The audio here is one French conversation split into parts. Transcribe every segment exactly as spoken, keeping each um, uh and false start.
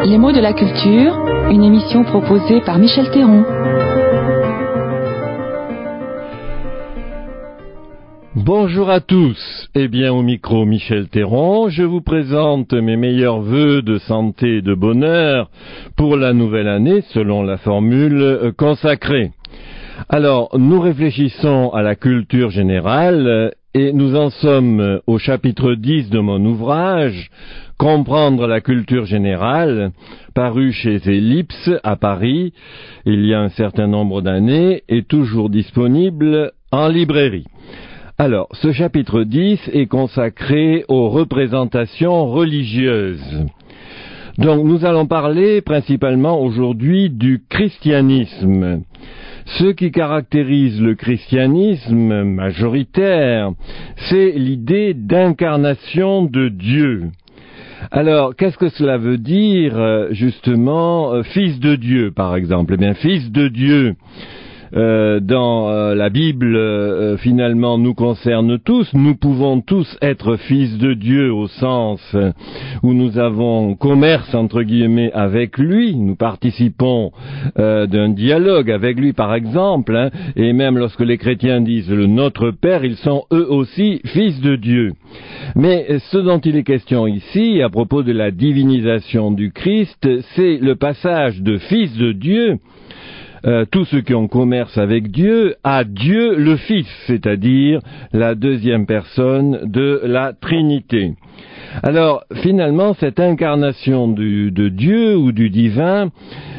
Les mots de la culture, une émission proposée par Michel Théron. Bonjour à tous, eh bien au micro Michel Théron, je vous présente mes meilleurs vœux de santé et de bonheur pour la nouvelle année selon la formule consacrée. Alors, nous réfléchissons à la culture générale et nous en sommes au chapitre dix de mon ouvrage « Comprendre la culture générale » paru chez Ellipse à Paris il y a un certain nombre d'années et toujours disponible en librairie. Alors, ce chapitre dix est consacré aux représentations religieuses. Donc, nous allons parler principalement aujourd'hui du christianisme. Ce qui caractérise le christianisme majoritaire, c'est l'idée d'incarnation de Dieu. Alors, qu'est-ce que cela veut dire, justement, fils de Dieu, par exemple? Eh bien, fils de Dieu, Euh, dans euh, la Bible, euh, finalement, nous concerne tous. Nous pouvons tous être fils de Dieu au sens euh, où nous avons commerce, entre guillemets, avec lui. Nous participons euh, d'un dialogue avec lui, par exemple. Hein, et même lorsque les chrétiens disent le Notre Père, ils sont eux aussi fils de Dieu. Mais ce dont il est question ici, à propos de la divinisation du Christ, c'est le passage de fils de Dieu, Euh, tous ceux qui ont commerce avec Dieu, à Dieu le Fils, c'est-à-dire la deuxième personne de la Trinité. Alors, finalement, cette incarnation du, de Dieu ou du divin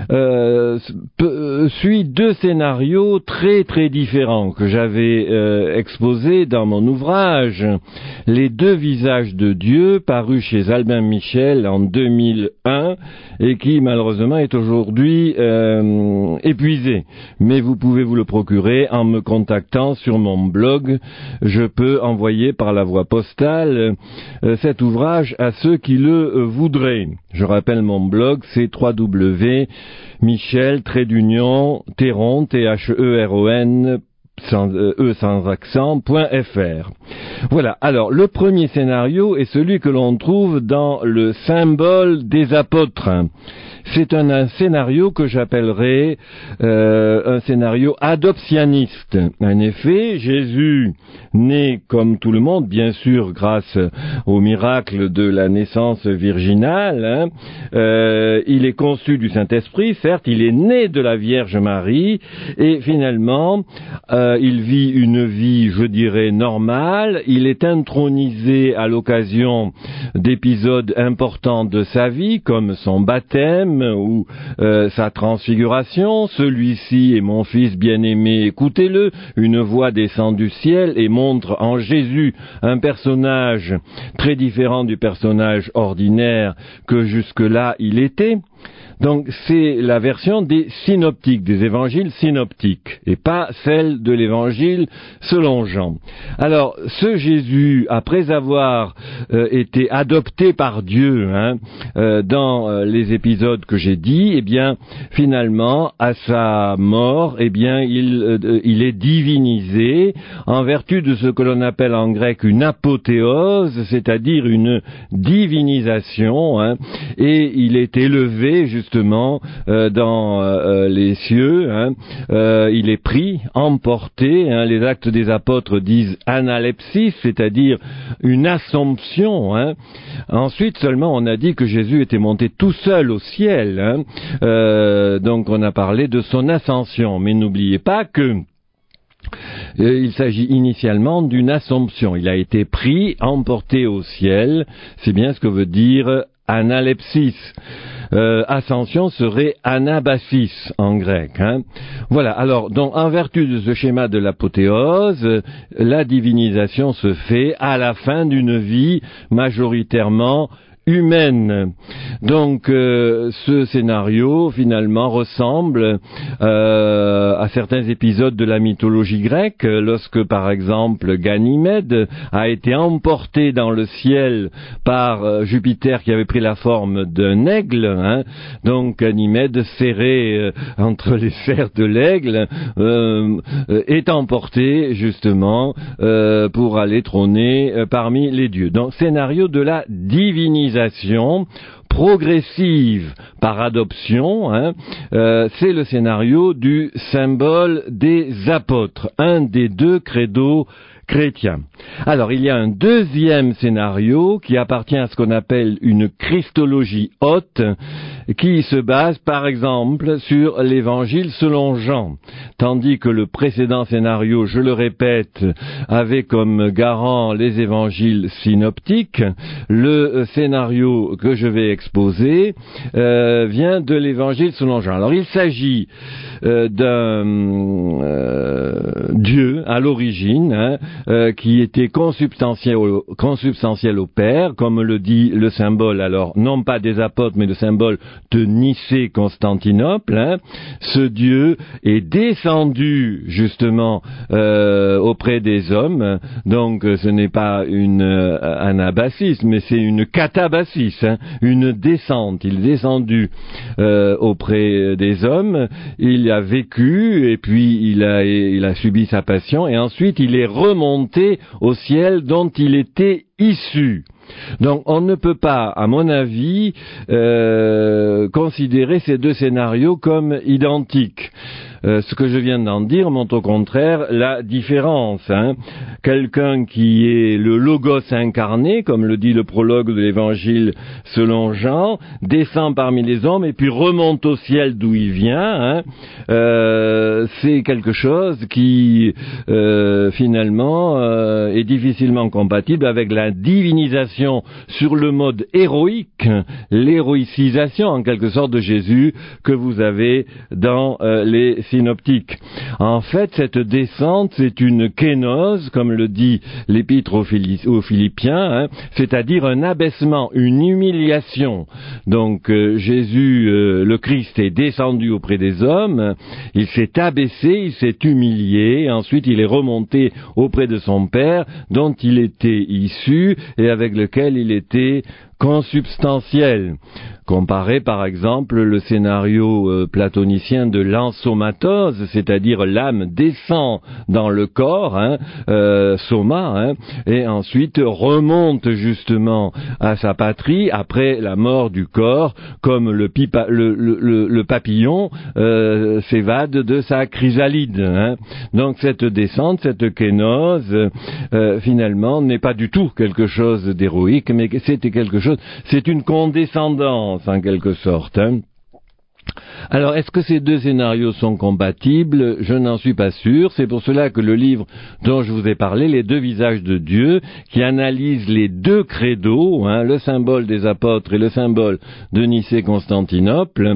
euh, peut, suit deux scénarios très très différents que j'avais euh, exposés dans mon ouvrage « Les deux visages de Dieu » paru chez Albin Michel en deux mille un et qui malheureusement est aujourd'hui euh, épuisé. Mais vous pouvez vous le procurer en me contactant sur mon blog. Je peux envoyer par la voie postale euh, cet ouvrage à ceux qui le euh, voudraient. Je rappelle mon blog, c'est w w w point michel trait d'union théron t h e r o n sans, euh, e sans accent point f r. Voilà, alors le premier scénario est celui que l'on trouve dans le symbole des apôtres. C'est un, un scénario que j'appellerais euh, un scénario adoptionniste. En effet, Jésus naît comme tout le monde, bien sûr grâce au miracle de la naissance virginale. Hein. Euh, il est conçu du Saint-Esprit, certes, il est né de la Vierge Marie, et finalement, euh, il vit une vie, je dirais, normale. Il est intronisé à l'occasion d'épisodes importants de sa vie, comme son baptême, ou euh, sa transfiguration. Celui-ci est mon fils bien-aimé, écoutez-le. Une voix descend du ciel et montre en Jésus un personnage très différent du personnage ordinaire que jusque-là il était. Donc c'est la version des synoptiques, des évangiles synoptiques, et pas celle de l'évangile selon Jean. Alors, ce Jésus, après avoir euh, été adopté par Dieu hein, euh, dans euh, les épisodes que j'ai dit, eh bien, finalement, à sa mort, eh bien, il, euh, il est divinisé en vertu de ce que l'on appelle en grec une apothéose, c'est-à-dire une divinisation, hein, et il est élevé justement justement euh, dans euh, les cieux, hein, euh, il est pris, emporté, hein, les actes des apôtres disent analepsis, c'est-à-dire une assomption. Hein. Ensuite seulement on a dit que Jésus était monté tout seul au ciel, hein. euh, donc on a parlé de son ascension, mais n'oubliez pas que Euh, il s'agit initialement d'une assomption. Il a été pris, emporté au ciel, c'est bien ce que veut dire analepsis. Euh, ascension serait anabasis en grec. Hein. Voilà, alors, donc, en vertu de ce schéma de l'apothéose, la divinisation se fait à la fin d'une vie majoritairement humaine. Donc euh, ce scénario finalement ressemble euh, à certains épisodes de la mythologie grecque, lorsque par exemple Ganymède a été emporté dans le ciel par euh, Jupiter qui avait pris la forme d'un aigle, hein. Donc Ganymède serré euh, entre les serres de l'aigle euh, euh, est emporté justement euh, pour aller trôner euh, parmi les dieux. Donc scénario de la divinisation progressive par adoption, hein, euh, c'est le scénario du symbole des apôtres, un des deux credos chrétiens. Alors, il y a un deuxième scénario qui appartient à ce qu'on appelle une christologie haute, qui se base, par exemple, sur l'évangile selon Jean, tandis que le précédent scénario, je le répète, avait comme garant les évangiles synoptiques. Le scénario que je vais exposer euh, vient de l'évangile selon Jean. Alors, il s'agit euh, d'un euh, Dieu à l'origine, hein, euh, qui était consubstantiel au, consubstantiel au Père, comme le dit le symbole, alors non pas des apôtres, mais le symbole de Nicée-Constantinople. Hein. Ce Dieu est descendu justement euh, auprès des hommes, donc ce n'est pas une euh, anabassis, mais c'est une catabassis, hein, une descente. Il est descendu euh, auprès des hommes, il a vécu et puis il a, il a subi sa passion et ensuite il est remonté au ciel dont il était issu. Donc on ne peut pas, à mon avis, euh, considérer ces deux scénarios comme identiques. Euh, ce que je viens d'en dire montre au contraire la différence. Hein. Quelqu'un qui est le Logos incarné, comme le dit le prologue de l'Évangile selon Jean, descend parmi les hommes et puis remonte au ciel d'où il vient. Hein. Euh, c'est quelque chose qui euh, finalement euh, est difficilement compatible avec la divinisation sur le mode héroïque, l'héroïcisation en quelque sorte de Jésus que vous avez dans euh, les synoptique. En fait, cette descente, c'est une kénose, comme le dit l'épître aux, Phili- aux Philippiens, hein, c'est-à-dire un abaissement, une humiliation. Donc, euh, Jésus, euh, le Christ, est descendu auprès des hommes, il s'est abaissé, il s'est humilié, ensuite il est remonté auprès de son Père, dont il était issu et avec lequel il était consubstantiel. Comparez par exemple le scénario euh, platonicien de l'ensomatose, c'est-à-dire l'âme descend dans le corps, hein, euh, soma, hein, et ensuite remonte justement à sa patrie après la mort du corps, comme le, pipa, le, le, le, le papillon euh, s'évade de sa chrysalide. Hein. Donc cette descente, cette kénose, euh, finalement, n'est pas du tout quelque chose d'héroïque, mais c'était quelque chose, c'est une condescendance en quelque sorte. Hein. Alors, est-ce que ces deux scénarios sont compatibles? Je n'en suis pas sûr. C'est pour cela que le livre dont je vous ai parlé, Les deux visages de Dieu, qui analyse les deux credos, hein, le symbole des apôtres et le symbole de Nicée-Constantinople,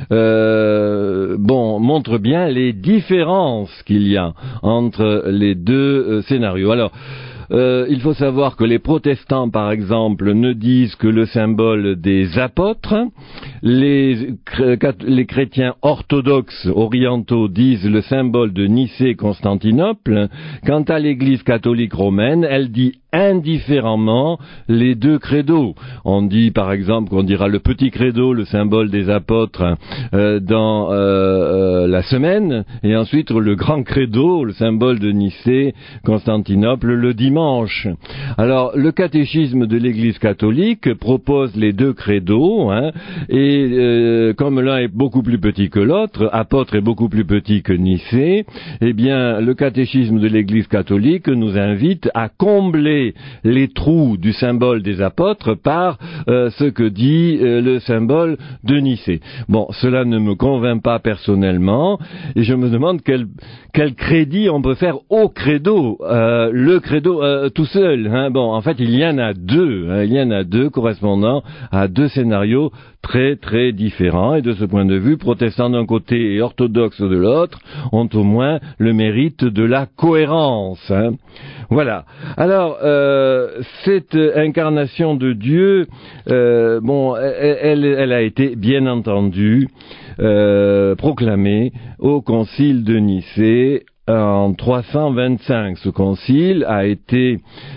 euh, bon, montre bien les différences qu'il y a entre les deux euh, scénarios. Alors, Euh, il faut savoir que les protestants, par exemple, ne disent que le symbole des apôtres. Les, les chrétiens orthodoxes orientaux disent le symbole de Nicée-Constantinople. Quant à l'Église catholique romaine, elle dit indifféremment les deux credos. On dit par exemple qu'on dira le petit credo, le symbole des apôtres, euh, dans euh, euh, la semaine, et ensuite le grand credo, le symbole de Nicée, Constantinople, le dimanche. Alors le catéchisme de l'Église catholique propose les deux credos, hein, et euh, comme l'un est beaucoup plus petit que l'autre, apôtre est beaucoup plus petit que Nicée, eh bien le catéchisme de l'Église catholique nous invite à combler les trous du symbole des apôtres par euh, ce que dit euh, le symbole de Nicée. Bon, cela ne me convainc pas personnellement, et je me demande quel, quel crédit on peut faire au credo, euh, le credo euh, tout seul. Hein. Bon, en fait, il y en a deux, hein, il y en a deux correspondant à deux scénarios très très différents, et de ce point de vue, protestants d'un côté et orthodoxes de l'autre ont au moins le mérite de la cohérence. Hein. Voilà. Alors, euh, cette incarnation de Dieu, euh, bon, elle, elle a été bien entendu euh, proclamée au concile de Nicée en trois cent vingt-cinq. Ce concile a été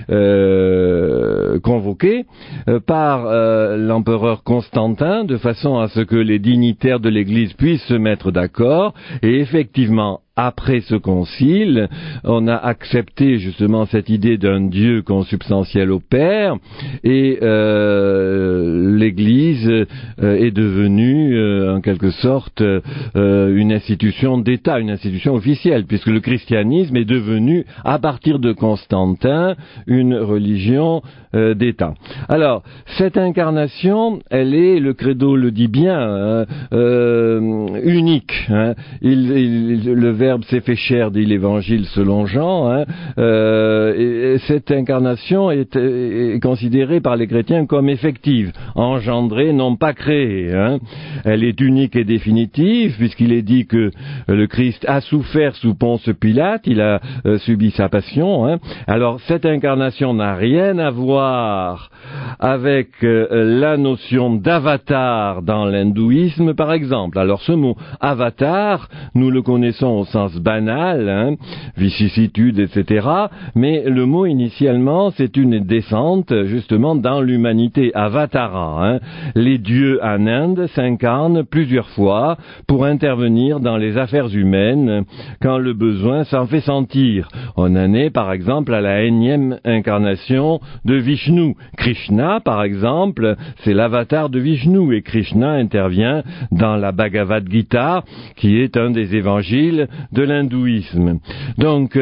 euh, convoqué euh, par euh, l'empereur Constantin de façon à ce que les dignitaires de l'Église puissent se mettre d'accord, et effectivement, après ce concile, on a accepté justement cette idée d'un Dieu consubstantiel au Père, et euh, l'Église euh, est devenue euh, en quelque sorte euh, une institution d'État, une institution officielle, puisque le christianisme est devenu, à partir de Constantin, une religion euh, d'État. Alors, cette incarnation, elle est, le credo le dit bien, hein, euh, unique. Hein. Il, il, le Verbe s'est fait chair, dit l'Évangile selon Jean. Hein. Euh, et, et cette incarnation est, est considérée par les chrétiens comme effective, engendrée, non pas créée. Hein. Elle est unique et définitive, puisqu'il est dit que le Christ a souffert sous Ponce Pilate, il a euh, subi sa passion. Hein. Alors, cette incarnation n'a rien à voir avec euh, la notion d'avatar dans l'hindouisme, par exemple. Alors, ce mot avatar, nous le connaissons au sens banal, hein, vicissitude, et cetera, mais le mot initialement, c'est une descente, justement, dans l'humanité, avatara. Hein. Les dieux en Inde s'incarnent plusieurs fois pour intervenir dans les affaires humaines quand le besoin s'en fait sentir. On en est, par exemple, à la énième incarnation de Vishnu. Krishna, par exemple, c'est l'avatar de Vishnu, et Krishna intervient dans la Bhagavad Gita, qui est un des évangiles de l'hindouisme. Donc,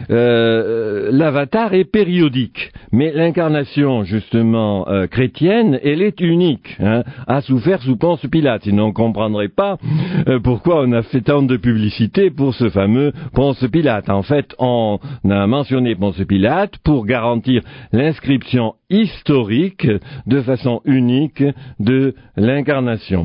euh, l'avatar est périodique, mais l'incarnation, justement, euh, chrétienne, elle est unique, hein, a souffert sous Ponce Pilate. Sinon, on ne comprendrait pas euh, pourquoi on a fait tant de publicité pour ce fameux Ponce Pilate. En fait, on a mentionné Ponce Pilate pour garantir l'inscription historique de façon unique de l'incarnation.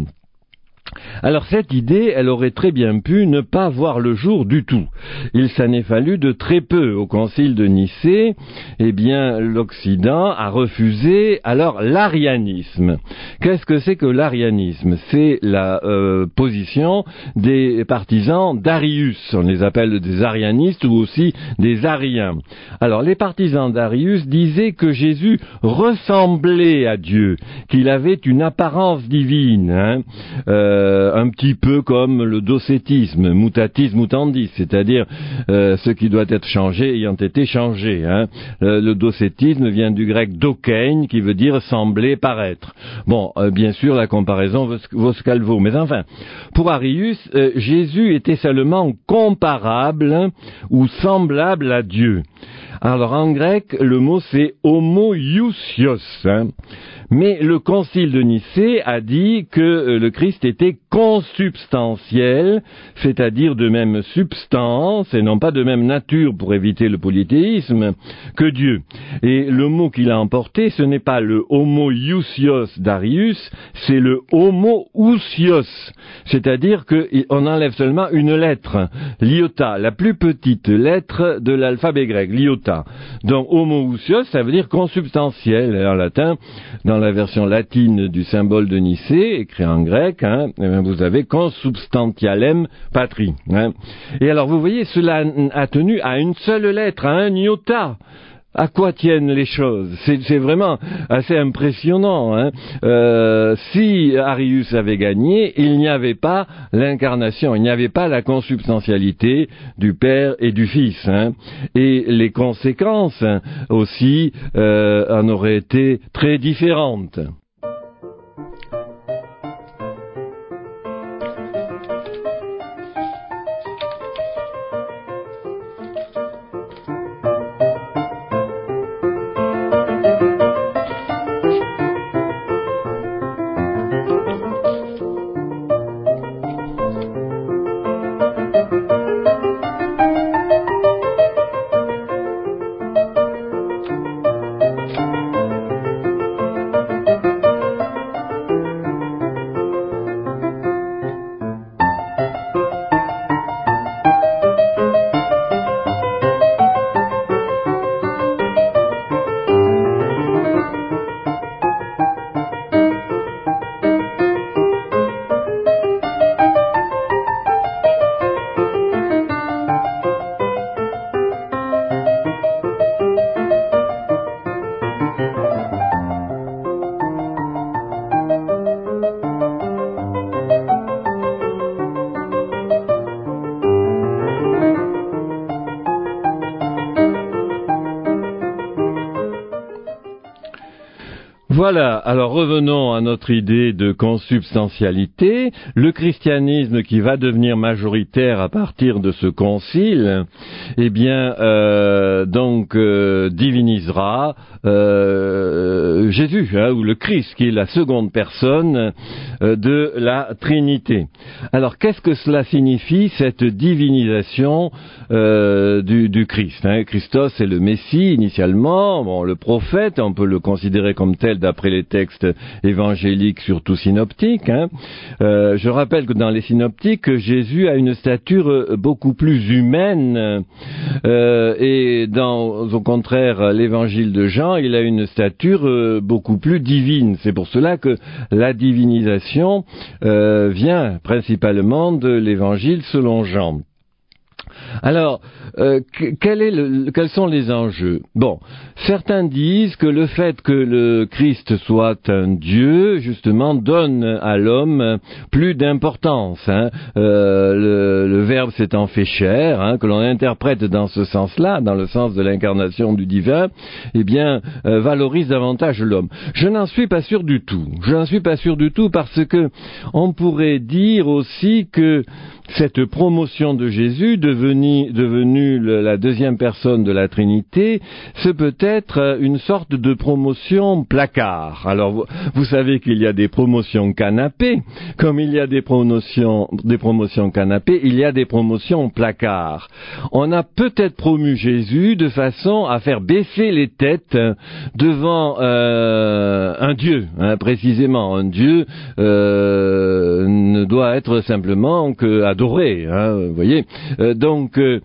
Alors cette idée, elle aurait très bien pu ne pas voir le jour du tout. Il s'en est fallu de très peu. Au concile de Nicée, eh bien, l'Occident a refusé alors l'arianisme. Qu'est-ce que c'est que l'arianisme? C'est la euh, position des partisans d'Arius. On les appelle des arianistes ou aussi des ariens. Alors les partisans d'Arius disaient que Jésus ressemblait à Dieu, qu'il avait une apparence divine, hein, euh, un petit peu comme le docétisme, mutatis mutandis, c'est-à-dire euh, ce qui doit être changé ayant été changé. Hein. Le, le docétisme vient du grec dokein, qui veut dire sembler, paraître. Bon, euh, bien sûr, la comparaison vaut ce qu'elle vaut, mais enfin, pour Arius, euh, Jésus était seulement comparable, hein, ou semblable à Dieu. Alors en grec, le mot c'est homoiousios, hein. Mais le concile de Nicée a dit que euh, le Christ était consubstantiel, c'est-à-dire de même substance et non pas de même nature, pour éviter le polythéisme, que Dieu. Et le mot qu'il a emporté, ce n'est pas le homoiousios d'Arius, c'est le homoousios, c'est-à-dire qu'on enlève seulement une lettre, l'iota, la plus petite lettre de l'alphabet grec, l'iota. Donc homoousios, ça veut dire consubstantiel en latin. Dans la version latine du symbole de Nicée, écrit en grec, hein, vous avez consubstantialem patri. Hein. Et alors vous voyez, cela a tenu à une seule lettre, à un iota. À quoi tiennent les choses? C'est, c'est vraiment assez impressionnant. Hein. Euh, si Arius avait gagné, il n'y avait pas l'incarnation, il n'y avait pas la consubstantialité du Père et du Fils. Hein. Et les conséquences hein, aussi euh, en auraient été très différentes. Voilà, alors revenons à notre idée de consubstantialité. Le christianisme qui va devenir majoritaire à partir de ce concile, eh bien, euh, donc, euh, divinisera euh, Jésus, hein, ou le Christ, qui est la seconde personne euh, de la Trinité. Alors, qu'est-ce que cela signifie, cette divinisation euh, du, du Christ, hein? Christos est le Messie, initialement, bon, le prophète, on peut le considérer comme tel d'après les textes évangéliques, surtout synoptiques. Hein. Euh, je rappelle que dans les synoptiques, Jésus a une stature beaucoup plus humaine euh, et dans, au contraire, l'évangile de Jean, il a une stature euh, beaucoup plus divine. C'est pour cela que la divinisation euh, vient principalement de l'évangile selon Jean. Alors, euh, quel est le, quels sont les enjeux? Bon, certains disent que le fait que le Christ soit un Dieu, justement, donne à l'homme plus d'importance. Hein. Euh, le, le Verbe s'étant fait chair, hein, que l'on interprète dans ce sens-là, dans le sens de l'incarnation du divin, eh bien, euh, valorise davantage l'homme. Je n'en suis pas sûr du tout. Je n'en suis pas sûr du tout parce que on pourrait dire aussi que cette promotion de Jésus, devenu, devenu le, la deuxième personne de la Trinité, ce peut être une sorte de promotion placard. Alors, vous, vous savez qu'il y a des promotions canapé, comme il y a des promotions, des promotions canapé, il y a des promotions placard. On a peut-être promu Jésus de façon à faire baisser les têtes devant euh, un Dieu, hein, précisément. Un Dieu euh, ne doit être simplement que adoré, hein, vous voyez. Euh, donc, euh,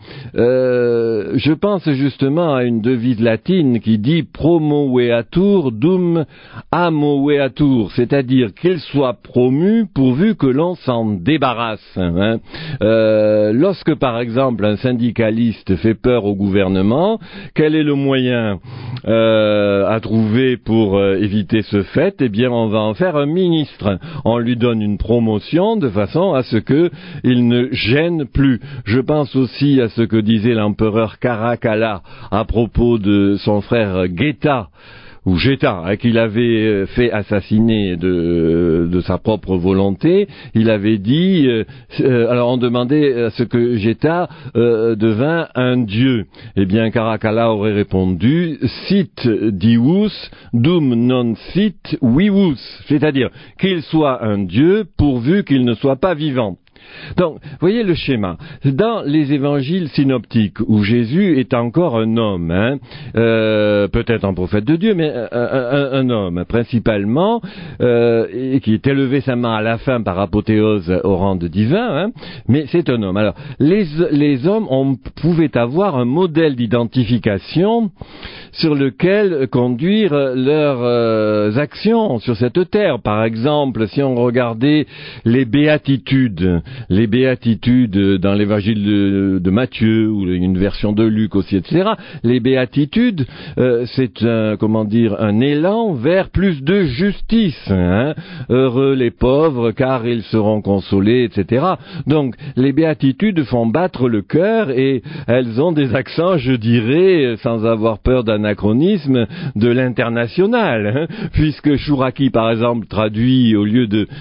euh, je pense justement à une devise latine qui dit promoveatur dum amoveatur, c'est-à-dire qu'il soit promu pourvu que l'on s'en débarrasse. Hein. Euh, lorsque, par exemple, un syndicaliste fait peur au gouvernement, quel est le moyen euh, à trouver pour euh, éviter ce fait? Eh bien, on va en faire un ministre. On lui donne une promotion de façon à ce que il ne gêne plus. Je pense aussi à ce que disait l'empereur Caracalla à propos de son frère Geta, ou Geta, hein, qu'il avait fait assassiner de, de sa propre volonté. Il avait dit, euh, euh, alors on demandait à ce que Geta euh, devint un dieu. Eh bien, Caracalla aurait répondu, sit divus dum non sit vivus, c'est-à-dire qu'il soit un dieu pourvu qu'il ne soit pas vivant. Donc, voyez le schéma. Dans les évangiles synoptiques, où Jésus est encore un homme, hein, euh, peut-être un prophète de Dieu, mais un, un, un homme, principalement, euh, et qui est élevé seulement à la fin par apothéose au rang de divin, hein, mais c'est un homme. Alors, les, les hommes on pouvaient avoir un modèle d'identification sur lequel conduire leurs euh, actions sur cette terre. Par exemple, si on regardait les béatitudes, les béatitudes dans l'évangile de, de Matthieu, ou une version de Luc aussi, et cetera. Les béatitudes, euh, c'est un, comment dire, un élan vers plus de justice. Hein. Heureux les pauvres, car ils seront consolés, et cetera. Donc, les béatitudes font battre le cœur et elles ont des accents, je dirais, sans avoir peur d'anachronisme, de l'international. Hein. Puisque Chouraki, par exemple, traduit au lieu de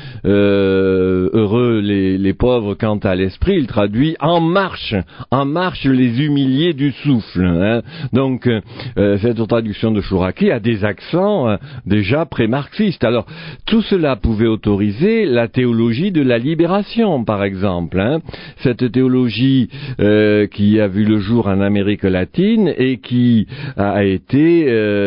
euh, heureux les, les pauvres quant à l'esprit, il traduit en marche, en marche les humiliés du souffle. Hein. Donc, euh, cette traduction de Chouraki a des accents euh, déjà pré-marxistes. Alors, tout cela pouvait autoriser la théologie de la libération, par exemple. Hein. Cette théologie euh, qui a vu le jour en Amérique latine et qui a été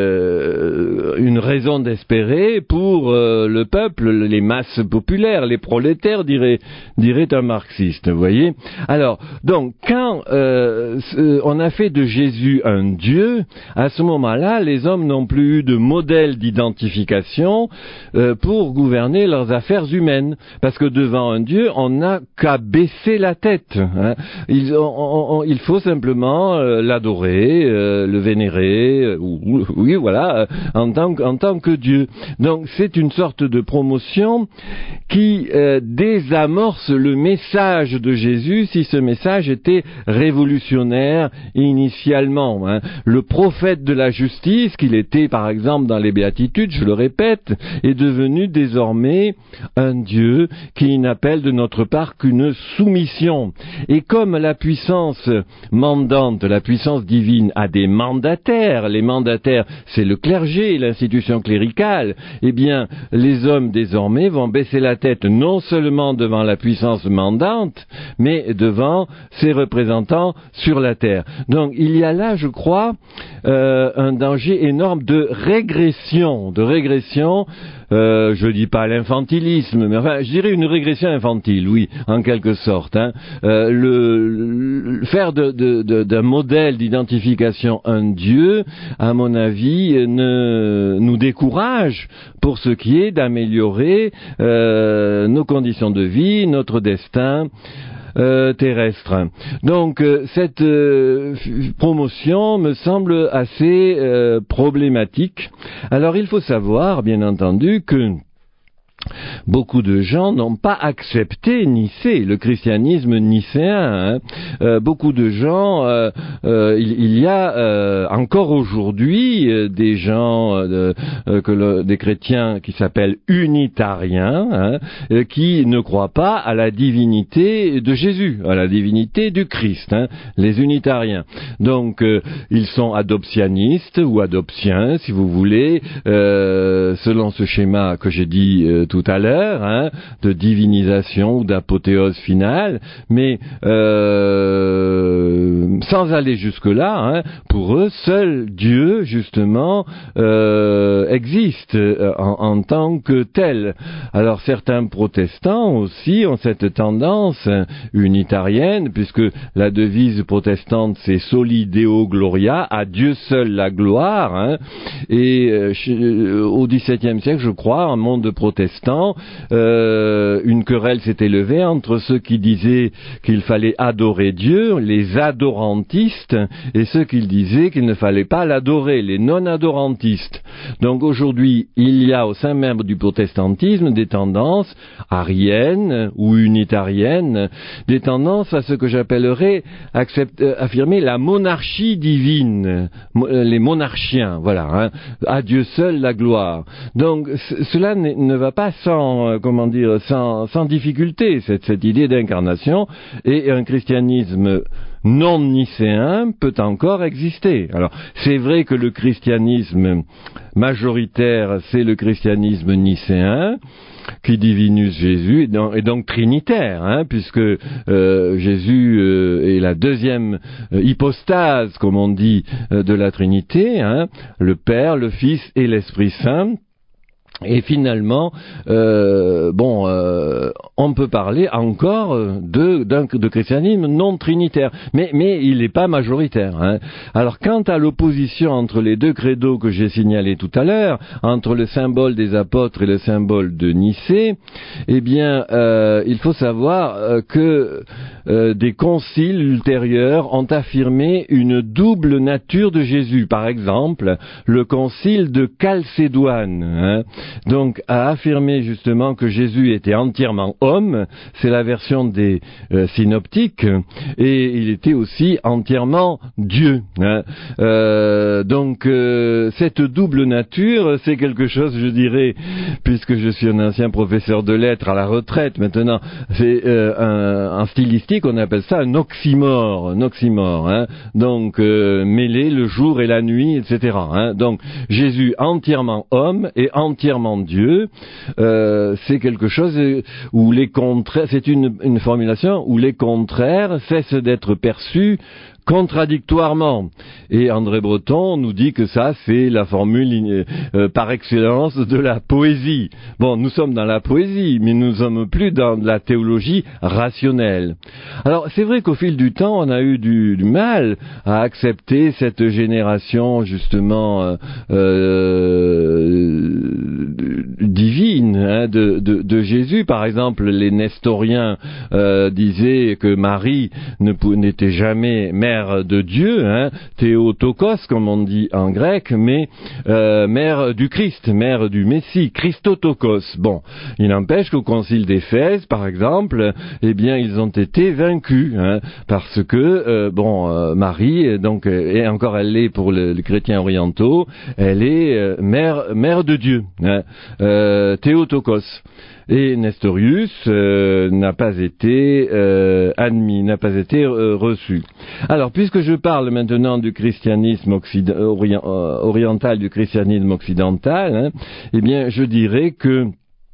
euh, une raison d'espérer pour euh, le peuple, les masses populaires, les prolétaires, dirait, dirait un marxiste, vous voyez. Alors, donc, quand euh, on a fait de Jésus un Dieu, à ce moment-là, les hommes n'ont plus eu de modèle d'identification euh, pour gouverner leurs affaires humaines. Parce que devant un Dieu, on n'a qu'à baisser la tête. Hein. Il, on, on, il faut simplement euh, l'adorer, euh, le vénérer, euh, ou, oui, voilà, euh, en, tant, en tant que Dieu. Donc, c'est une sorte de promotion qui euh, désamorce le message de Jésus si ce message était révolutionnaire initialement. Hein. Le prophète de la justice, qu'il était par exemple dans les Béatitudes, je le répète, est devenu désormais un Dieu qui n'appelle de notre part qu'une soumission. Et comme la puissance mandante, la puissance divine a des mandataires, les mandataires c'est le clergé, l'institution cléricale, eh bien les hommes désormais vont baisser la tête non seulement devant la puissance mandante, mais devant ses représentants sur la terre. Donc il y a là, je crois, euh, un danger énorme de régression, de régression, euh, je dis pas l'infantilisme, mais enfin je dirais une régression infantile, oui, en quelque sorte. Hein. Euh, le, le faire de, de, de, d'un modèle d'identification un Dieu, à mon avis, ne, nous décourage pour ce qui est d'améliorer euh, nos conditions de vie, notre destin euh, terrestre. Donc euh, cette euh, f- promotion me semble assez euh, problématique. Alors il faut savoir, bien entendu, que beaucoup de gens n'ont pas accepté Nicée, le christianisme nicéen. Hein. Euh, beaucoup de gens, euh, euh, il, il y a euh, encore aujourd'hui euh, des gens, euh, euh, que le, des chrétiens qui s'appellent unitariens, hein, euh, qui ne croient pas à la divinité de Jésus, à la divinité du Christ, hein, les unitariens. Donc, euh, ils sont adoptionnistes ou adoptiens, si vous voulez, euh, selon ce schéma que j'ai dit euh, tout à l'heure, hein, de divinisation ou d'apothéose finale, mais euh, sans aller jusque-là, hein, pour eux, seul Dieu, justement, euh, existe en, en tant que tel. Alors certains protestants aussi ont cette tendance unitarienne, puisque la devise protestante c'est Soli Deo Gloria, à Dieu seul la gloire, hein, et euh, au dix-septième siècle, je crois, en monde protestant, Euh, une querelle s'est élevée entre ceux qui disaient qu'il fallait adorer Dieu, les adorantistes, et ceux qui disaient qu'il ne fallait pas l'adorer, les non-adorantistes. Donc aujourd'hui, il y a au sein même du protestantisme des tendances ariennes ou unitariennes, des tendances à ce que j'appellerais accept, euh, affirmer la monarchie divine, mo- euh, les monarchiens, voilà, hein, à Dieu seul la gloire. Donc c- cela ne, ne va pas sans, euh, comment dire, sans, sans difficulté, cette, cette idée d'incarnation, et un christianisme non nicéen peut encore exister. Alors, c'est vrai que le christianisme majoritaire, c'est le christianisme nicéen, qui divinise Jésus, et donc, et donc trinitaire, hein, puisque euh, Jésus euh, est la deuxième euh, hypostase, comme on dit, euh, de la Trinité, hein, le Père, le Fils et l'Esprit Saint. Et finalement, euh, bon, euh, on peut parler encore de, d'un, de christianisme non trinitaire, mais, mais il n'est pas majoritaire. Hein. Alors, quant à l'opposition entre les deux credos que j'ai signalés tout à l'heure, entre le symbole des apôtres et le symbole de Nicée, eh bien, euh, il faut savoir euh, que euh, des conciles ultérieurs ont affirmé une double nature de Jésus. Par exemple, le concile de Chalcédoine, hein, donc a affirmé justement que Jésus était entièrement homme, c'est la version des euh, synoptiques, et il était aussi entièrement Dieu. Hein. Euh, donc euh, cette double nature, c'est quelque chose, je dirais, puisque je suis un ancien professeur de lettres à la retraite maintenant, c'est euh, un, en stylistique on appelle ça un oxymore, un oxymore. Hein. Donc euh, mêler le jour et la nuit, et cetera. Hein. Donc Jésus entièrement homme et entièrement Dieu, euh, c'est quelque chose où les contraires, c'est une, une formulation où les contraires cessent d'être perçus contradictoirement. Et André Breton nous dit que ça, c'est la formule euh, par excellence de la poésie. Bon, nous sommes dans la poésie, mais nous ne sommes plus dans la théologie rationnelle. Alors, c'est vrai qu'au fil du temps, on a eu du, du mal à accepter cette génération, justement, euh, euh, divine hein, de, de, de Jésus. Par exemple, les nestoriens euh, disaient que Marie ne, n'était jamais mère mère de Dieu, hein, Théotokos comme on dit en grec, mais euh, mère du Christ, mère du Messie, Christotokos. Bon, il n'empêche qu'au concile d'Éphèse, par exemple, eh bien ils ont été vaincus, hein, parce que euh, bon, euh, Marie, donc, et encore elle l'est pour le, les chrétiens orientaux, elle est euh, mère, mère de Dieu, hein, euh, Théotokos. Et Nestorius euh, n'a pas été euh, admis, n'a pas été euh, reçu. Alors, puisque je parle maintenant du christianisme occid- orient, euh, oriental, du christianisme occidental, hein, eh bien, je dirais que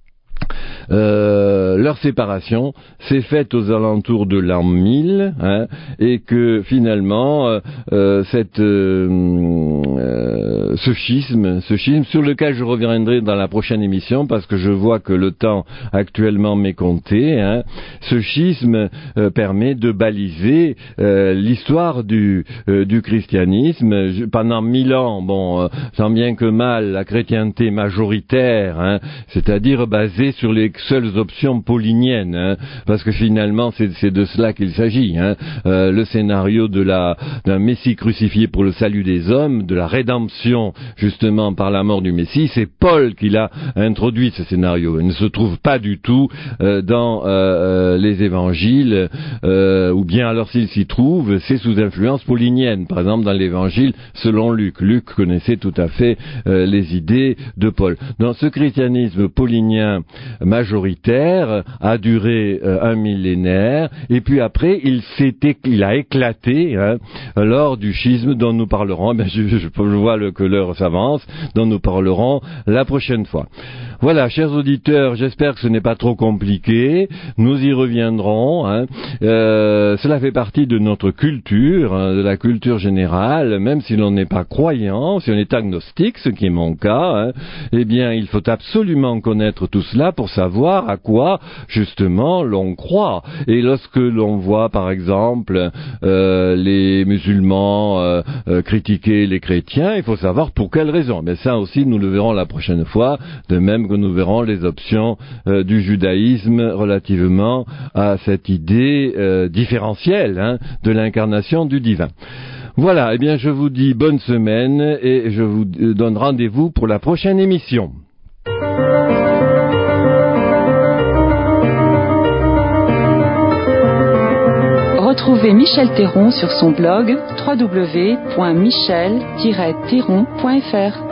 Euh, leur séparation s'est faite aux alentours de l'an mille, hein, et que finalement euh, euh, cette, euh, euh, ce schisme, ce schisme sur lequel je reviendrai dans la prochaine émission parce que je vois que le temps actuellement m'est compté, hein, ce schisme euh, permet de baliser euh, l'histoire du, euh, du christianisme. Je, pendant mille ans, bon, euh, tant bien que mal, la chrétienté majoritaire, hein, c'est-à-dire basée sur les seules options pauliniennes, hein, parce que finalement c'est, c'est de cela qu'il s'agit, hein, euh, le scénario de la, d'un Messie crucifié pour le salut des hommes, de la rédemption justement par la mort du Messie, c'est Paul qui l'a introduit ce scénario. Il ne se trouve pas du tout euh, dans euh, les évangiles, euh, ou bien alors s'il s'y trouve, c'est sous influence paulinienne, par exemple dans l'évangile selon Luc. Luc connaissait tout à fait euh, les idées de Paul. Dans ce christianisme paulinien majoritaire a duré euh, un millénaire, et puis après il s'est il a éclaté, hein, lors du schisme dont nous parlerons. Ben, je, je, je vois le, que l'heure s'avance, dont nous parlerons la prochaine fois. Voilà, chers auditeurs, j'espère que ce n'est pas trop compliqué. Nous y reviendrons, hein. Euh, cela fait partie de notre culture, hein, de la culture générale, même si l'on n'est pas croyant, si on est agnostique, ce qui est mon cas, hein, eh bien, il faut absolument connaître tout cela pour savoir à quoi, justement, l'on croit. Et lorsque l'on voit, par exemple, euh, les musulmans euh, euh, critiquer les chrétiens, il faut savoir pour quelles raisons. Mais ça aussi, nous le verrons la prochaine fois, de même que nous verrons les options euh, du judaïsme relativement à cette idée euh, différentielle, hein, de l'incarnation du divin. Voilà, eh bien je vous dis bonne semaine et je vous donne rendez-vous pour la prochaine émission. Retrouvez Michel Théron sur son blog w w w point michel tiret théron point f r.